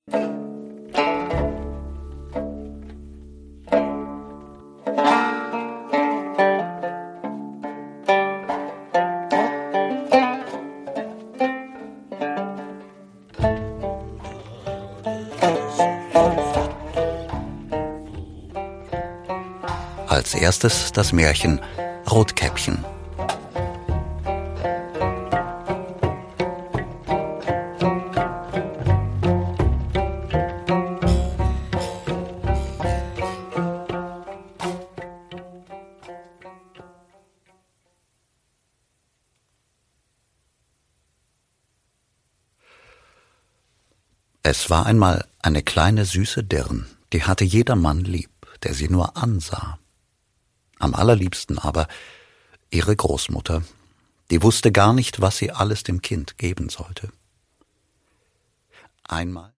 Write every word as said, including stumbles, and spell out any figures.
Als erstes das Märchen Rotkäppchen. Es war einmal eine kleine süße Dirn, die hatte jedermann lieb, der sie nur ansah. Am allerliebsten aber ihre Großmutter, die wusste gar nicht, was sie alles dem Kind geben sollte. Einmal